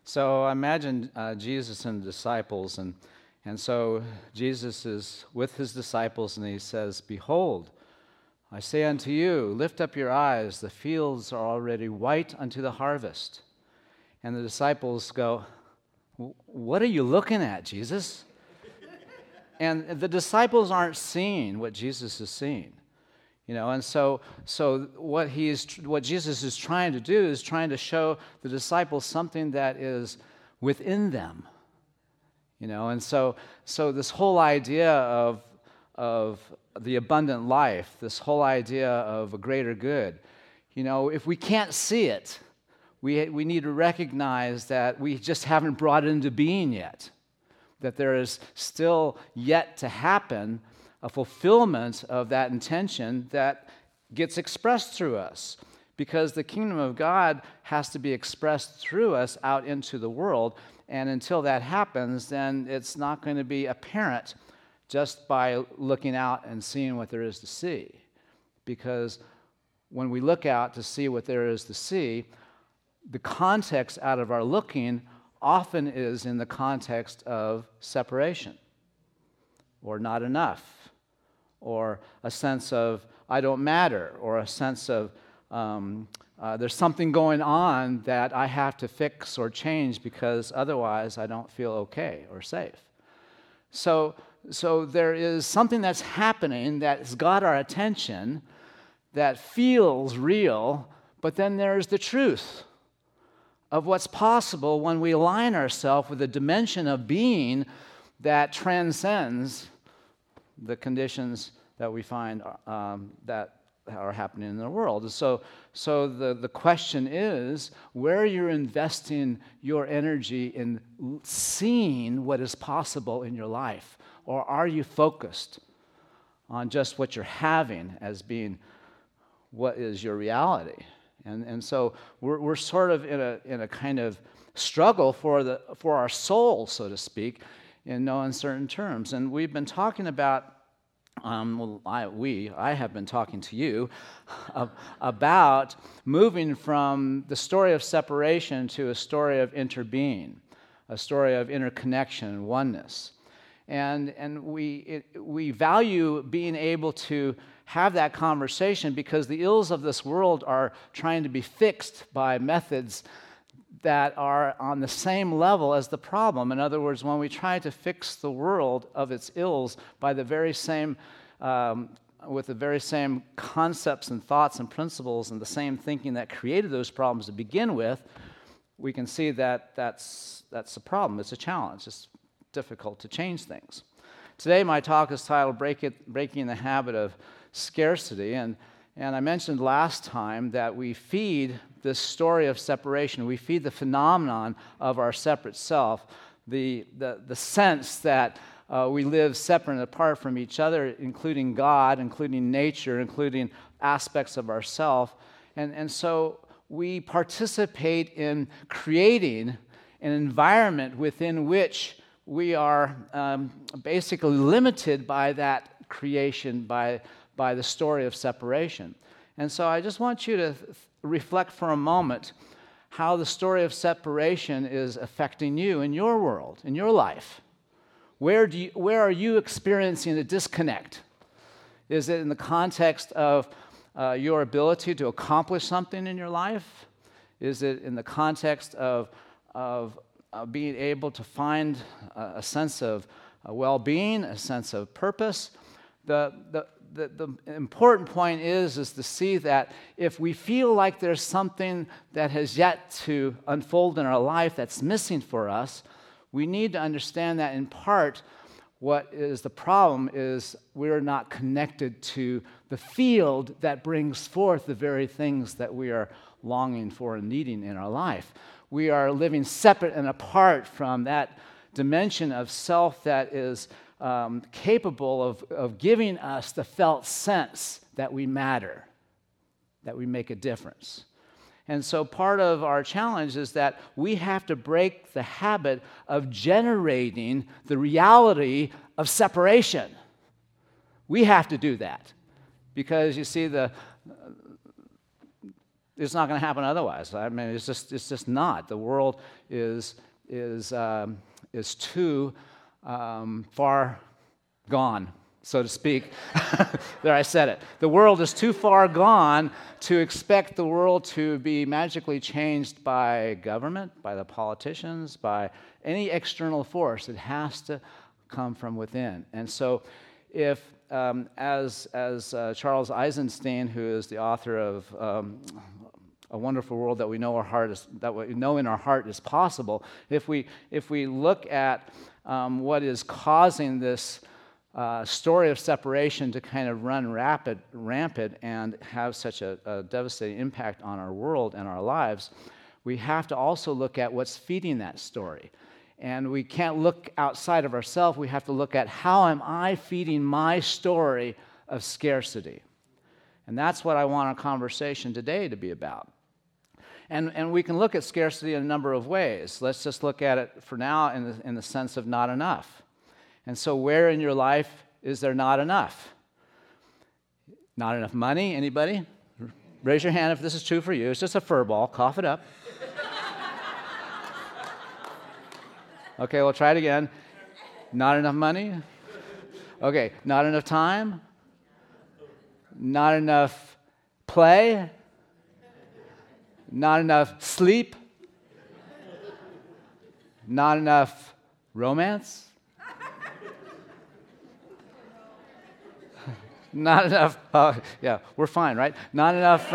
So imagine Jesus and the disciples, and so Jesus is with his disciples, and he says, "Behold, I say unto you, lift up your eyes, the fields are already white unto the harvest." And the disciples go, "What are you looking at, Jesus?" And the disciples aren't seeing what Jesus is seeing. And so what Jesus is trying to do is trying to show the disciples something that is within them. And so this whole idea of the abundant life, this whole idea of a greater good, if we can't see it, we need to recognize that we just haven't brought it into being yet, that there is still yet to happen a fulfillment of that intention that gets expressed through us, because the kingdom of God has to be expressed through us out into the world, and until that happens, then it's not going to be apparent just by looking out and seeing what there is to see, because when we look out to see what there is to see, the context out of our looking often is in the context of separation, or not enough, or a sense of I don't matter, or a sense of there's something going on that I have to fix or change because otherwise I don't feel okay or safe. So there is something that's happening that's got our attention, that feels real, but then there's the truth of what's possible when we align ourselves with a dimension of being that transcends the conditions that we find that are happening in the world. So the question is, where you're investing your energy in seeing what is possible in your life, or are you focused on just what you're having as being what is your reality? And so we're sort of in a kind of struggle for our soul, so to speak, in no uncertain terms. And we've been talking about I have been talking to you about moving from the story of separation to a story of interbeing, a story of interconnection and oneness. And we value being able to have that conversation because the ills of this world are trying to be fixed by methods that are on the same level as the problem. In other words, when we try to fix the world of its ills by the very same, with the very same concepts and thoughts and principles and the same thinking that created those problems to begin with, we can see that that's a problem. It's a challenge. It's difficult to change things. Today, my talk is titled "Breaking the Habit of Scarcity," and I mentioned last time that we feed this story of separation. We feed the phenomenon of our separate self, the sense that we live separate and apart from each other, including God, including nature, including aspects of ourself. And so we participate in creating an environment within which we are basically limited by that creation, by the story of separation. And so I just want you to reflect for a moment how the story of separation is affecting you in your world, in your life. Where are you experiencing a disconnect? Is it in the context of your ability to accomplish something in your life? Is it in the context of being able to find a sense of well-being, a sense of purpose? The important point is to see that if we feel like there's something that has yet to unfold in our life that's missing for us, we need to understand that in part what is the problem is we're not connected to the field that brings forth the very things that we are longing for and needing in our life. We are living separate and apart from that dimension of self that is capable of giving us the felt sense that we matter, that we make a difference. And so part of our challenge is that we have to break the habit of generating the reality of separation. We have to do that because, you see, It's not going to happen otherwise. I mean, it's just not. The world is too far gone, so to speak. There, I said it. The world is too far gone to expect the world to be magically changed by government, by the politicians, by any external force. It has to come from within. And so, if as Charles Eisenstein, who is the author of A Wonderful World That We Know in Our Heart is Possible, if we look at what is causing this story of separation to kind of run rampant and have such a devastating impact on our world and our lives, we have to also look at what's feeding that story. And we can't look outside of ourselves. We have to look at, how am I feeding my story of scarcity? And that's what I want our conversation today to be about. And we can look at scarcity in a number of ways. Let's just look at it for now in the sense of not enough. And so where in your life is there not enough? Not enough money? Anybody? Raise your hand if this is true for you. It's just a fur ball. Cough it up. Okay, we'll try it again. Not enough money? Okay, not enough time? Not enough play? Not enough sleep? Not enough romance? Not enough, yeah, we're fine, right? Not enough,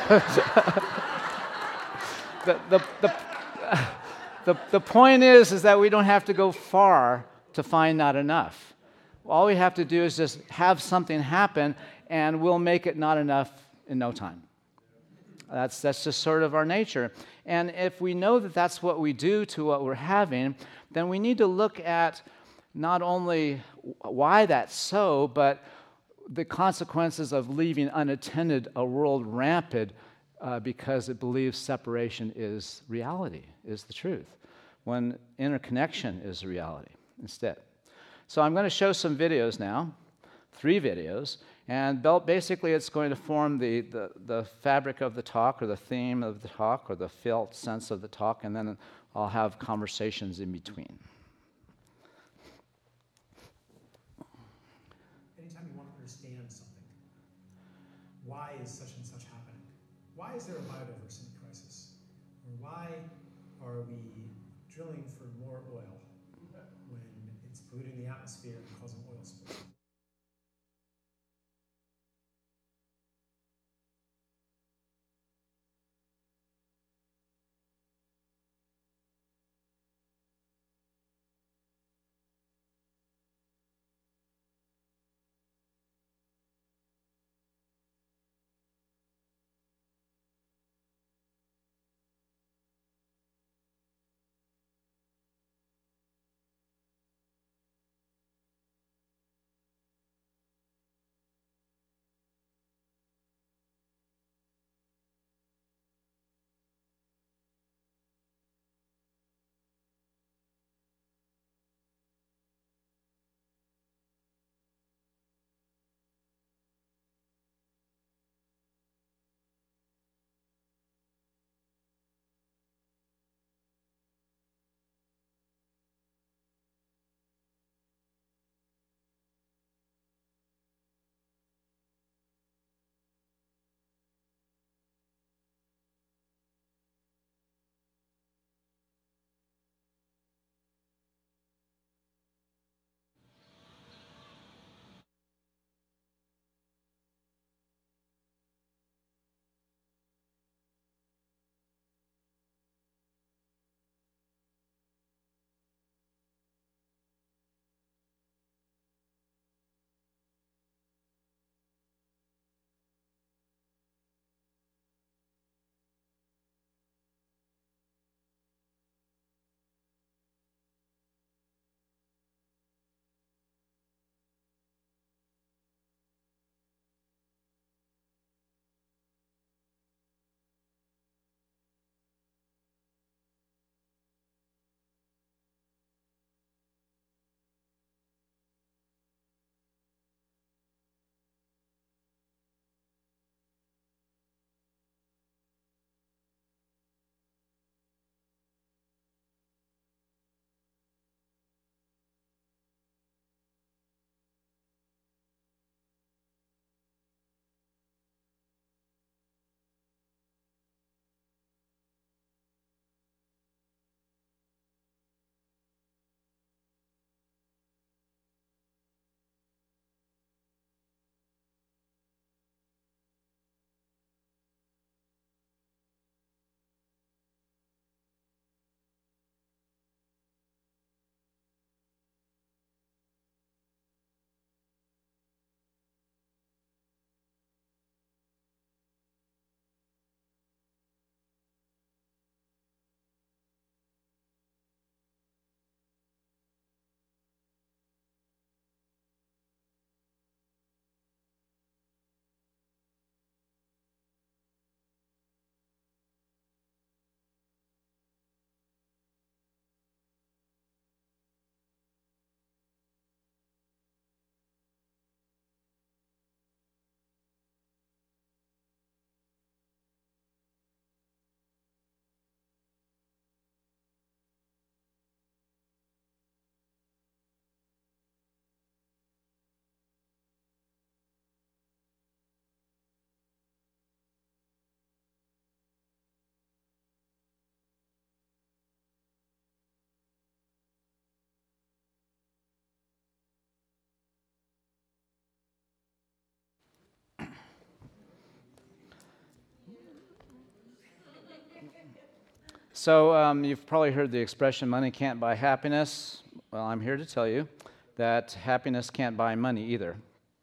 the point is that we don't have to go far to find not enough. All we have to do is just have something happen, and we'll make it not enough in no time. That's just sort of our nature. And if we know that that's what we do to what we're having, then we need to look at not only why that's so, but the consequences of leaving unattended a world rampant because it believes separation is reality, is the truth, when interconnection is reality instead. So I'm going to show some videos now, 3 videos, and basically it's going to form the fabric of the talk, or the theme of the talk, or the felt sense of the talk, and then I'll have conversations in between. Anytime you want to understand something, why is such and such happening? Why is there a biodiversity crisis? Or why are we drilling for more oil when it's polluting the atmosphere and causing oil spills? So you've probably heard the expression, money can't buy happiness. Well, I'm here to tell you that happiness can't buy money either.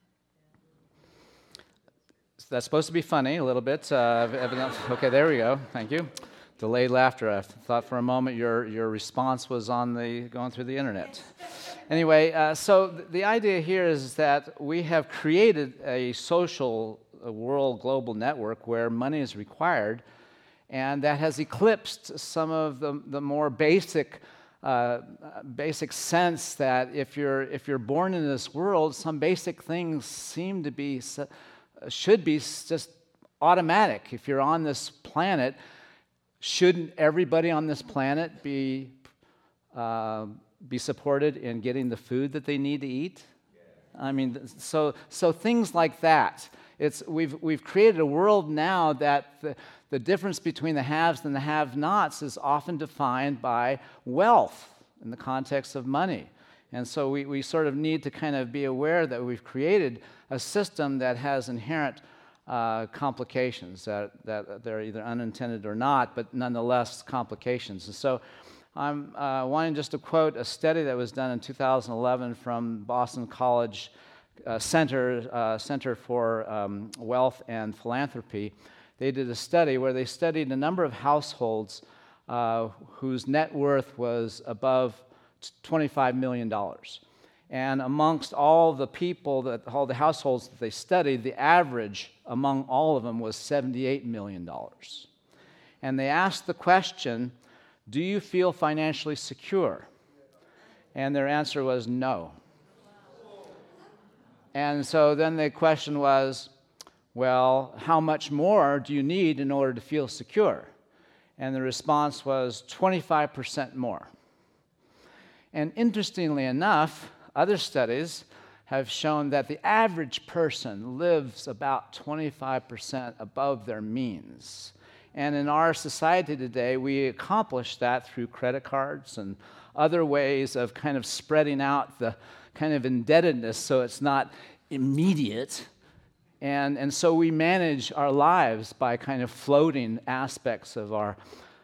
So that's supposed to be funny a little bit. Okay, there we go. Thank you. Delayed laughter. I thought for a moment your response was going through the internet. Anyway, so the idea here is that we have created a social world global network where money is required, and that has eclipsed some of the more basic sense that if you're born in this world, some basic things should be just automatic. If you're on this planet, shouldn't everybody on this planet be supported in getting the food that they need to eat? I mean, so things like that. We've created a world now that the difference between the haves and the have-nots is often defined by wealth in the context of money. And so we sort of need to kind of be aware that we've created a system that has inherent complications, that they're either unintended or not, but nonetheless complications. And so I'm wanting just to quote a study that was done in 2011 from Boston College Center for Wealth and Philanthropy. They did a study where they studied a number of households whose net worth was above $25 million. And amongst all the households that they studied, the average among all of them was $78 million. And they asked the question, do you feel financially secure? And their answer was no. And so then the question was, well, how much more do you need in order to feel secure? And the response was 25% more. And interestingly enough, other studies have shown that the average person lives about 25% above their means. And in our society today, we accomplish that through credit cards and other ways of kind of spreading out the kind of indebtedness so it's not immediate. And so we manage our lives by kind of floating aspects of our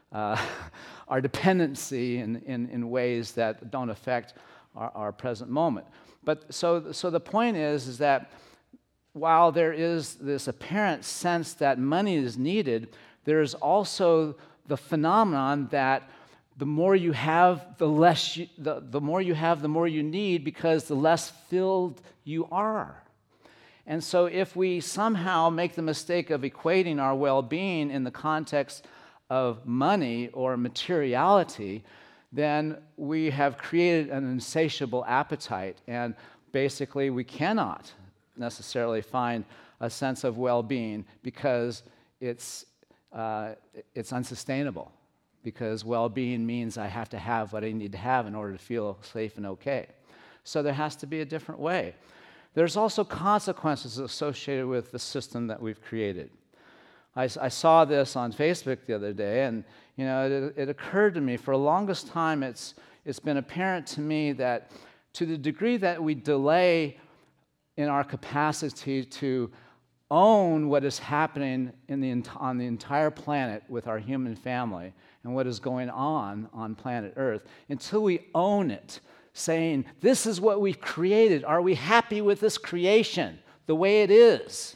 dependency in ways that don't affect our present moment. But so the point is that while there is this apparent sense that money is needed, there is also the phenomenon that the more you have, the more you need, because the less filled you are. And so if we somehow make the mistake of equating our well-being in the context of money or materiality, then we have created an insatiable appetite, and basically we cannot necessarily find a sense of well-being because it's unsustainable, because well-being means I have to have what I need to have in order to feel safe and okay. So there has to be a different way. There's also consequences associated with the system that we've created. I saw this on Facebook the other day, and it occurred to me for the longest time. It's been apparent to me that to the degree that we delay in our capacity to own what is happening on the entire planet with our human family and what is going on planet Earth, until we own it, saying, this is what we've created. Are we happy with this creation the way it is?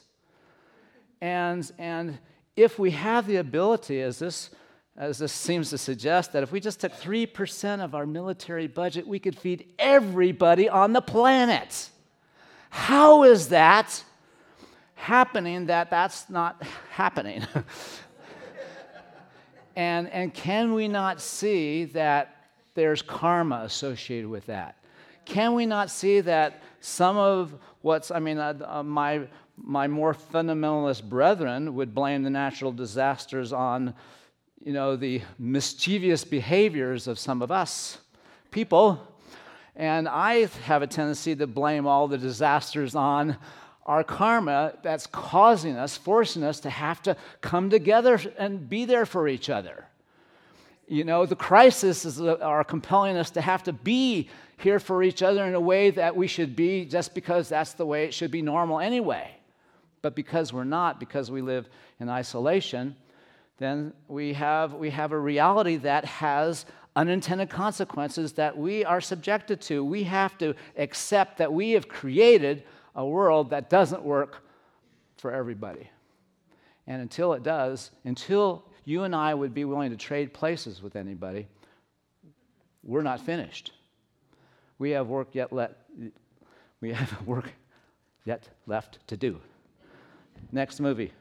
And if we have the ability, as this seems to suggest, that if we just took 3% of our military budget, we could feed everybody on the planet. How is that happening that's not happening? And can we not see that there's karma associated with that? Can we not see that some of my more fundamentalist brethren would blame the natural disasters on, the mischievous behaviors of some of us people, and I have a tendency to blame all the disasters on our karma that's forcing us to have to come together and be there for each other. The crises are compelling us to have to be here for each other in a way that we should be, just because that's the way it should be normal anyway. But because we're not, because we live in isolation, then we have a reality that has unintended consequences that we are subjected to. We have to accept that we have created a world that doesn't work for everybody. And until it does, until you and I would be willing to trade places with anybody, we're not finished. We have work yet left to do. Next movie.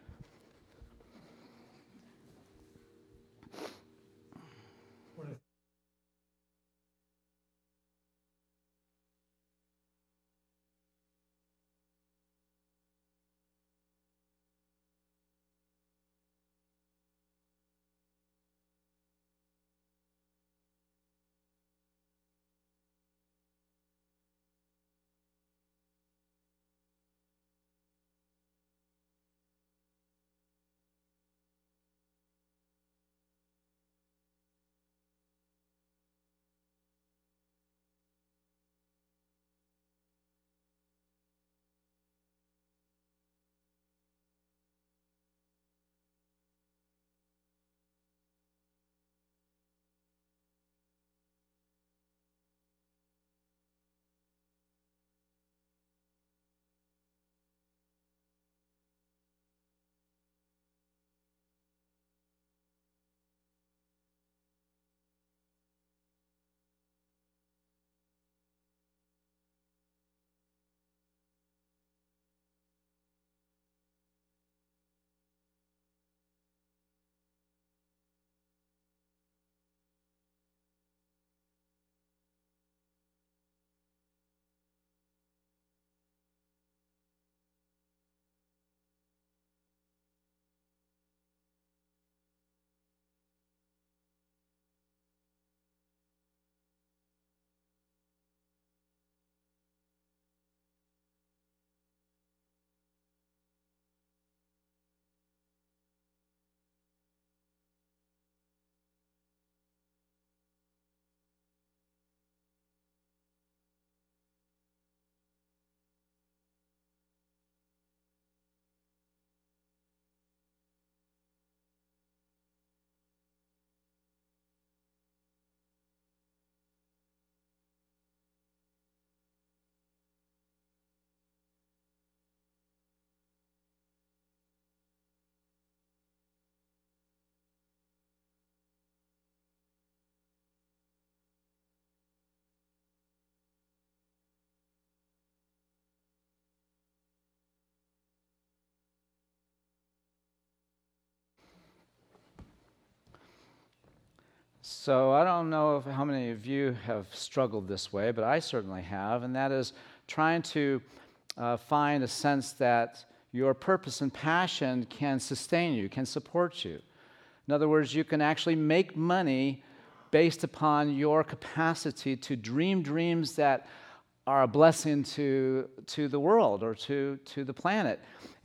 So I don't know how many of you have struggled this way, but I certainly have, and that is trying to find a sense that your purpose and passion can sustain you, can support you. In other words, you can actually make money based upon your capacity to dream dreams that are a blessing to the world or to the planet.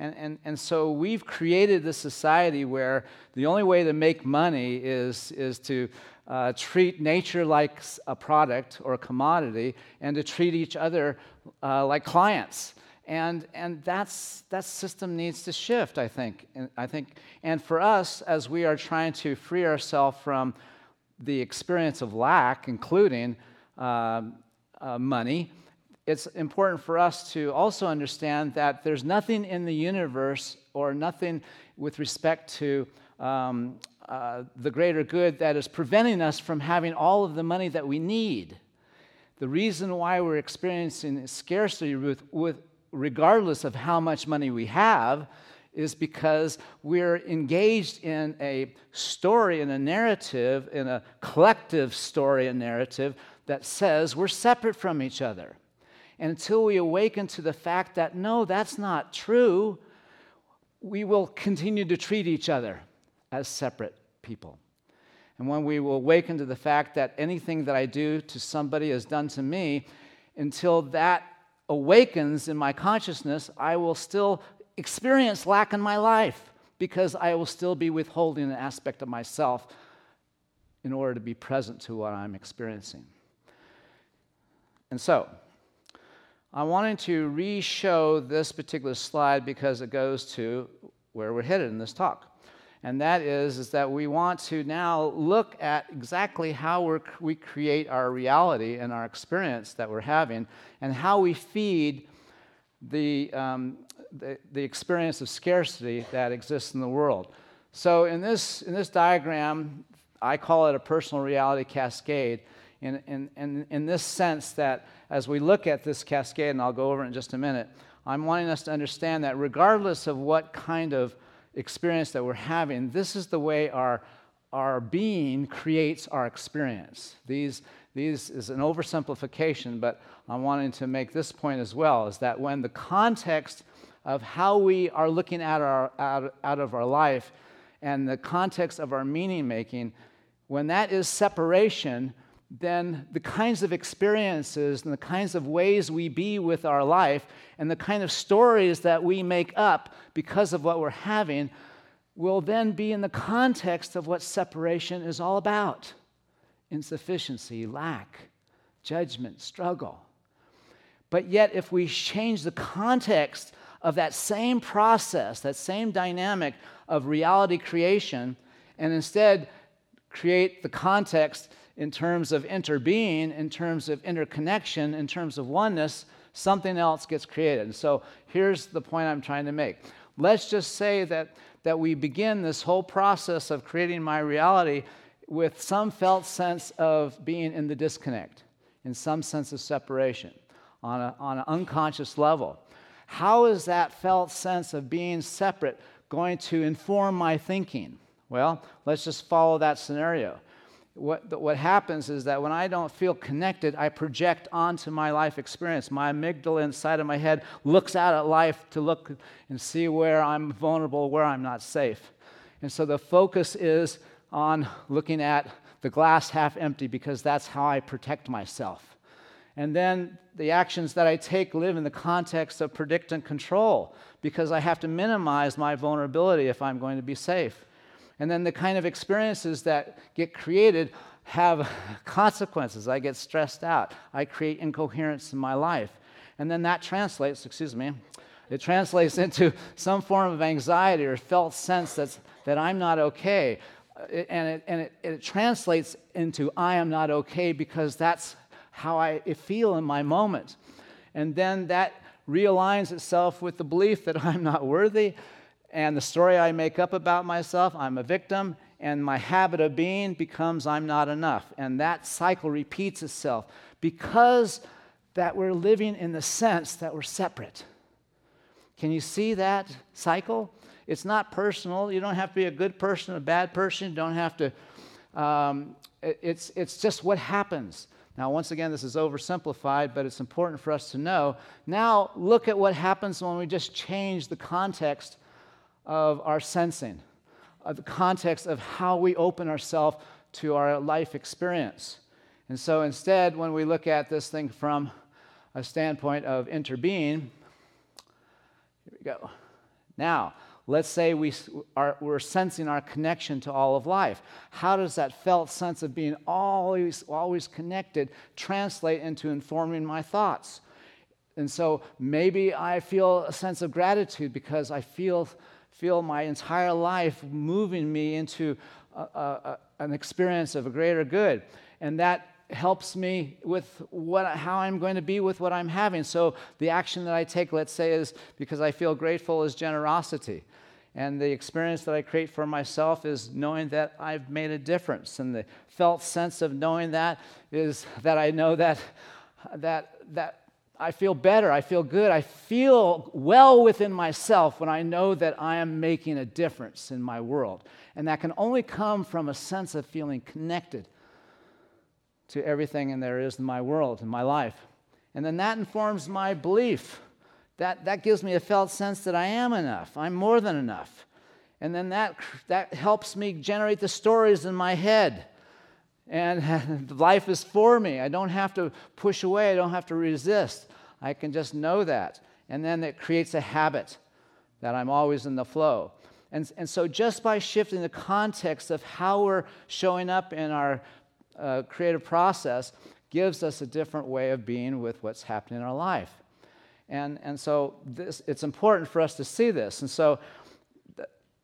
And so we've created this society where the only way to make money is to treat nature like a product or a commodity and to treat each other like clients. And that system needs to shift, I think. And for us, as we are trying to free ourselves from the experience of lack, including money, it's important for us to also understand that there's nothing in the universe or nothing with respect to the greater good that is preventing us from having all of the money that we need. The reason why we're experiencing scarcity regardless of how much money we have is because we're engaged in a story, in a narrative, in a collective story and narrative that says we're separate from each other. And until we awaken to the fact that, no, that's not true, we will continue to treat each other as separate people. And when we will awaken to the fact that anything that I do to somebody is done to me, until that awakens in my consciousness, I will still experience lack in my life because I will still be withholding an aspect of myself in order to be present to what I'm experiencing. And so, I wanted to re-show this particular slide because it goes to where we're headed in this talk. And that is that we want to now look at exactly how we create our reality and our experience that we're having, and how we feed the experience of scarcity that exists in the world. So in this diagram, I call it a personal reality cascade, in this sense that as we look at this cascade, and I'll go over it in just a minute, I'm wanting us to understand that regardless of what kind of experience that we're having, this is the way our being creates our experience. These is an oversimplification, but I'm wanting to make this point as well, is that when the context of how we are looking at out of our life and the context of our meaning making, when that is separation, then the kinds of experiences and the kinds of ways we be with our life and the kind of stories that we make up because of what we're having will then be in the context of what separation is all about: insufficiency, lack, judgment, struggle. But yet, if we change the context of that same process, that same dynamic of reality creation, and instead create the context in terms of interbeing, in terms of interconnection, in terms of oneness, something else gets created. And so here's the point I'm trying to make. Let's just say that we begin this whole process of creating my reality with some felt sense of being in the disconnect, in some sense of separation, on an unconscious level. How is that felt sense of being separate going to inform my thinking? Well, let's just follow that scenario. What happens is that when I don't feel connected, I project onto my life experience. My amygdala inside of my head looks out at life to look and see where I'm vulnerable, where I'm not safe. And so the focus is on looking at the glass half empty, because that's how I protect myself. And then the actions that I take live in the context of predict and control, because I have to minimize my vulnerability if I'm going to be safe. And then the kind of experiences that get created have consequences. I get stressed out. I create incoherence in my life. And then that translates, it translates into some form of anxiety or felt sense that I'm not okay. It translates into I am not okay because that's how I feel in my moment. And then that realigns itself with the belief that I'm not worthy, and the story I make up about myself, I'm a victim, and my habit of being becomes I'm not enough. And that cycle repeats itself because that we're living in the sense that we're separate. Can you see that cycle? It's not personal. You don't have to be a good person, a bad person. You don't have to, it's just what happens. Now, once again, this is oversimplified, but it's important for us to know. Now, look at what happens when we just change the context of our sensing, of the context of how we open ourselves to our life experience. And so instead, when we look at this thing from a standpoint of interbeing, here we go. Now, let's say we're sensing our connection to all of life. How does that felt sense of being always connected translate into informing my thoughts? And so maybe I feel a sense of gratitude because I feel my entire life moving me into an experience of a greater good. And that helps me with how I'm going to be with what I'm having. So the action that I take, let's say, is because I feel grateful, is generosity. And the experience that I create for myself is knowing that I've made a difference. And the felt sense of knowing that is that I know that I feel better, I feel good, I feel well within myself when I know that I am making a difference in my world. And that can only come from a sense of feeling connected to everything there is in my world, in my life. And then that informs my belief. That gives me a felt sense that I am enough, I'm more than enough. And then that helps me generate the stories in my head. And life is for me. I don't have to push away. I don't have to resist. I can just know that. And then it creates a habit that I'm always in the flow. And so just by shifting the context of how we're showing up in our creative process gives us a different way of being with what's happening in our life. And so it's important for us to see this. And so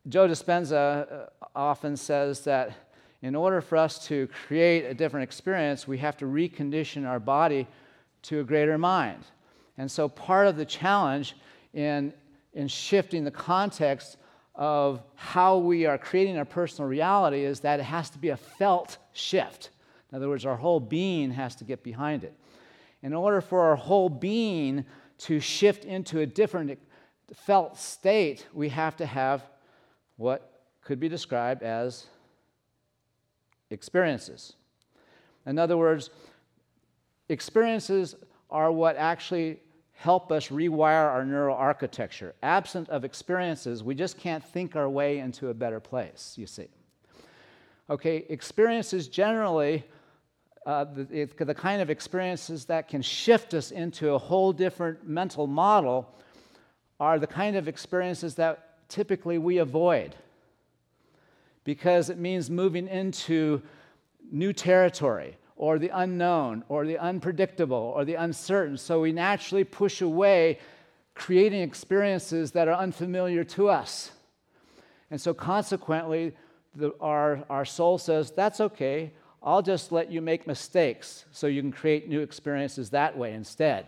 Joe Dispenza often says that in order for us to create a different experience, we have to recondition our body to a greater mind. And so part of the challenge in shifting the context of how we are creating our personal reality is that it has to be a felt shift. In other words, our whole being has to get behind it. In order for our whole being to shift into a different felt state, we have to have what could be described as experiences. In other words, experiences are what actually help us rewire our neural architecture. Absent of experiences, we just can't think our way into a better place, you see. Okay, experiences generally, the kind of experiences that can shift us into a whole different mental model are the kind of experiences that typically we avoid, because it means moving into new territory, or the unknown, or the unpredictable, or the uncertain. So we naturally push away creating experiences that are unfamiliar to us. And so consequently, our soul says, that's okay, I'll just let you make mistakes so you can create new experiences that way instead.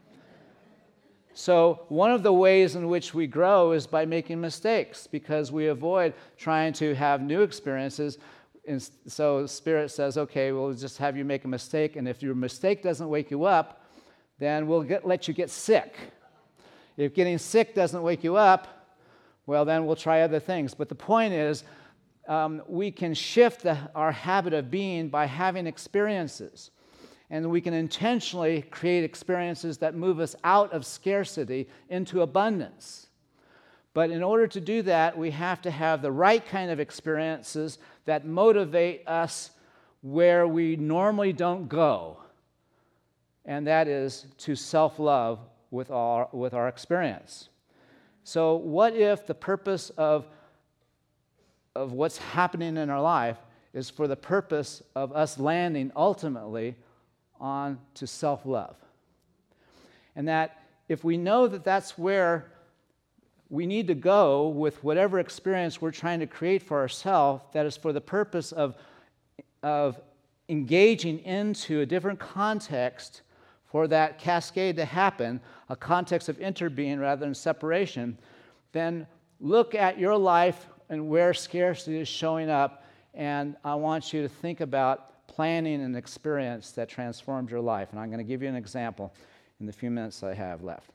So one of the ways in which we grow is by making mistakes, because we avoid trying to have new experiences. And so Spirit says, okay, we'll just have you make a mistake, and if your mistake doesn't wake you up, then we'll let you get sick. If getting sick doesn't wake you up, well, then we'll try other things. But the point is, we can shift our habit of being by having experiences. And we can intentionally create experiences that move us out of scarcity into abundance. But in order to do that, we have to have the right kind of experiences that motivate us where we normally don't go. And that is to self-love with our experience. So what if the purpose of what's happening in our life is for the purpose of us landing ultimately on to self-love? And that if we know that that's where we need to go with whatever experience we're trying to create for ourselves, that is for the purpose of engaging into a different context for that cascade to happen, a context of interbeing rather than separation, then look at your life and where scarcity is showing up, and I want you to think about planning an experience that transforms your life. And I'm going to give you an example in the few minutes I have left.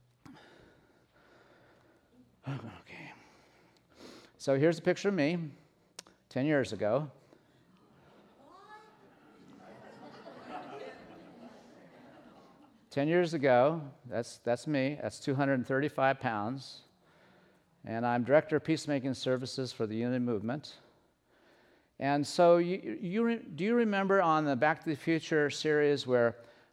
Okay. So here's a picture of me 10 years ago. That's me. That's 235 pounds. And I'm Director of Peacemaking Services for the Unity Movement. And so do you remember on the Back to the Future series where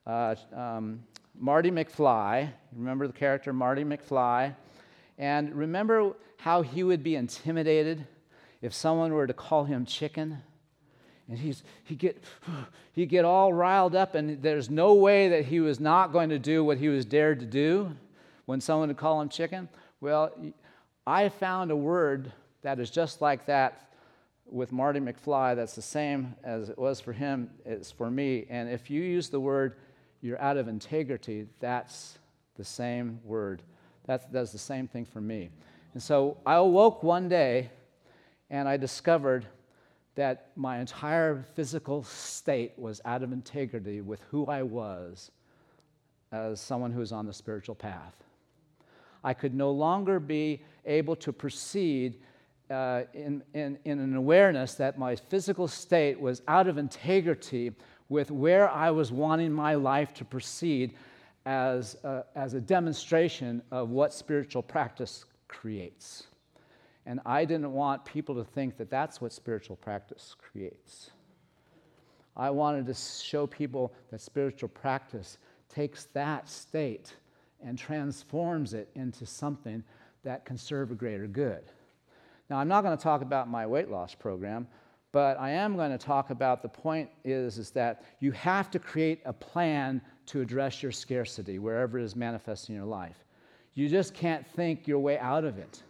Marty McFly, remember the character Marty McFly? And remember how he would be intimidated if someone were to call him chicken? And he'd get all riled up, and there's no way that he was not going to do what he was dared to do when someone would call him chicken. Well, I found a word that is just like that with Marty McFly. That's the same as it was for him, it's for me. And if you use the word, you're out of integrity, that's the same word. That does the same thing for me. And so I awoke one day, and I discovered that my entire physical state was out of integrity with who I was as someone who is on the spiritual path. I could no longer be able to proceed in an awareness that my physical state was out of integrity with where I was wanting my life to proceed as a demonstration of what spiritual practice creates. And I didn't want people to think that that's what spiritual practice creates. I wanted to show people that spiritual practice takes that state and transforms it into something that can serve a greater good. Now, I'm not going to talk about my weight loss program, but I am going to talk about the point is that you have to create a plan to address your scarcity wherever it is manifesting in your life. You just can't think your way out of it.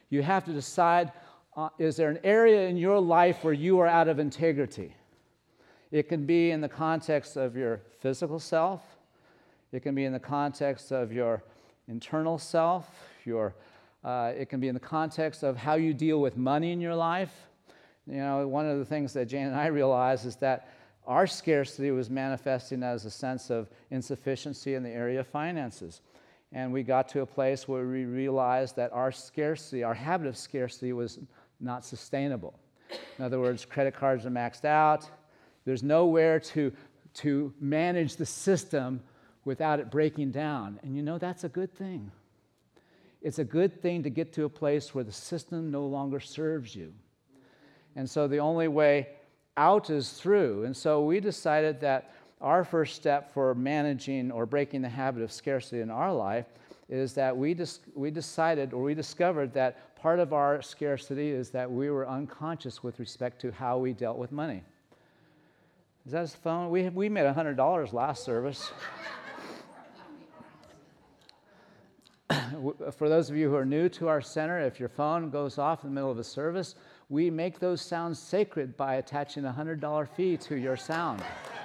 You have to decide, is there an area in your life where you are out of integrity? It can be in the context of your physical self. It can be in the context of your internal self. It can be in the context of how you deal with money in your life. You know, one of the things that Jane and I realized is that our scarcity was manifesting as a sense of insufficiency in the area of finances. And we got to a place where we realized that our scarcity, our habit of scarcity, was not sustainable. In other words, credit cards are maxed out. There's nowhere to manage the system without it breaking down. And you know, that's a good thing. It's a good thing to get to a place where the system no longer serves you. And so the only way out is through. And so we decided that our first step for managing or breaking the habit of scarcity in our life is that we discovered that part of our scarcity is that we were unconscious with respect to how we dealt with money. Is that his phone? We made $100 last service. For those of you who are new to our center, if your phone goes off in the middle of a service, we make those sounds sacred by attaching a $100 fee to your sound.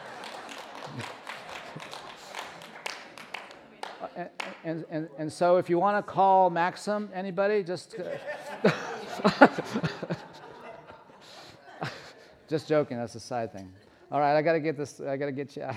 And so if you want to call Maxim, anybody, just just joking, that's a side thing. All right, I got to get you out.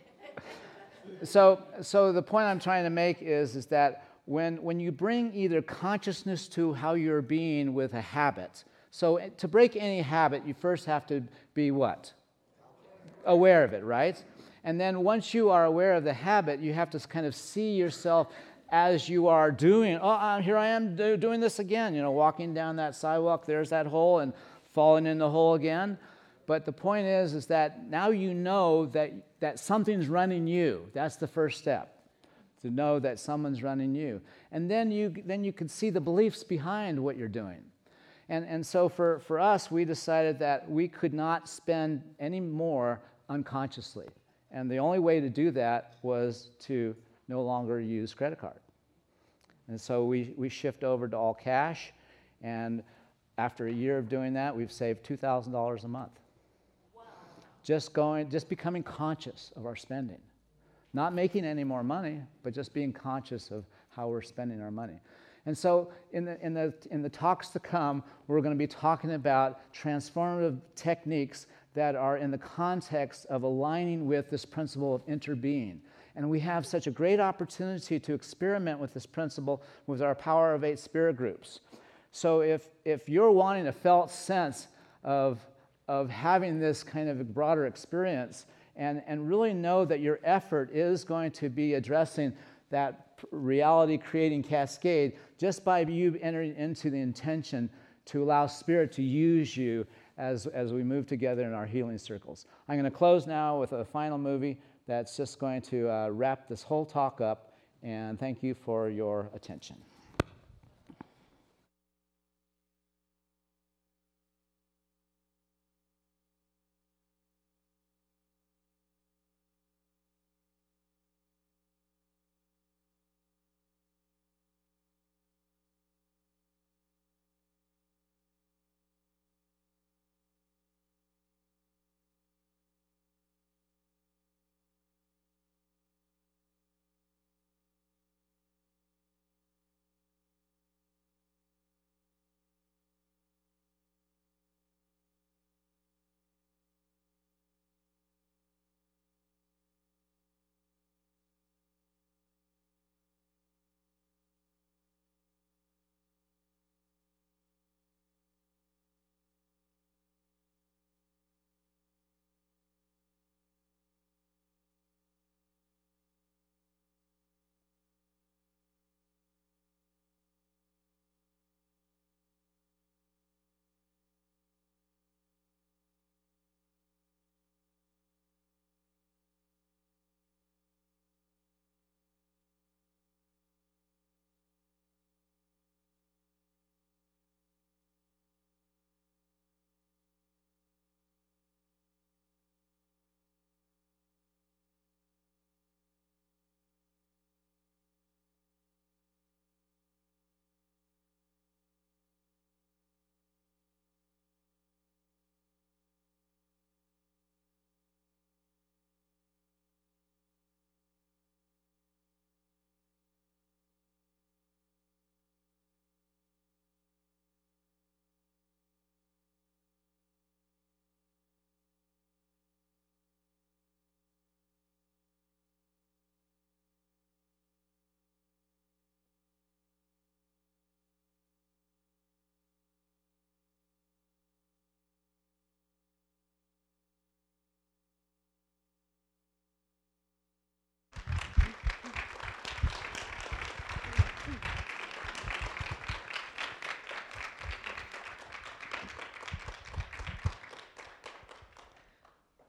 So the point I'm trying to make is that when you bring either consciousness to how you're being with a habit, so to break any habit, you first have to be what? Aware of it, right? And then once you are aware of the habit, you have to kind of see yourself as you are doing, here I am doing this again, you know, walking down that sidewalk, there's that hole, and falling in the hole again. But the point is that now you know that something's running you. That's the first step, to know that someone's running you. And then you can see the beliefs behind what you're doing. And so for us, we decided that we could not spend any more unconsciously. And the only way to do that was to no longer use credit card. And so we shift over to all cash. And after a year of doing that, we've saved $2,000 a month. Wow. Just becoming conscious of our spending. Not making any more money, but just being conscious of how we're spending our money. And so in the talks to come, we're going to be talking about transformative techniques that are in the context of aligning with this principle of interbeing. And we have such a great opportunity to experiment with this principle with our Power of 8 spirit groups. So if you're wanting a felt sense of having this kind of a broader experience and really know that your effort is going to be addressing that reality creating cascade just by you entering into the intention to allow Spirit to use you as we move together in our healing circles. I'm going to close now with a final movie that's just going to wrap this whole talk up, and thank you for your attention.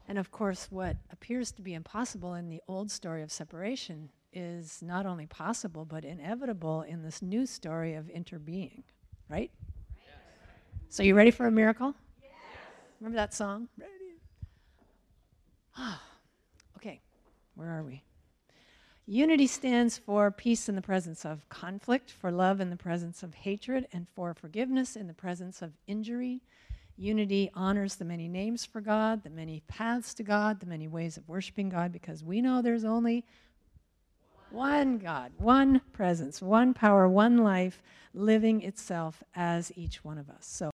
And of course, what appears to be impossible in the old story of separation is not only possible, but inevitable in this new story of interbeing, right? Yes. So you ready for a miracle? Yes. Remember that song? Ready. Okay, where are we? Unity stands for peace in the presence of conflict, for love in the presence of hatred, and for forgiveness in the presence of injury. Unity honors the many names for God, the many paths to God, the many ways of worshiping God, because we know there's only one God, one presence, one power, one life living itself as each one of us. So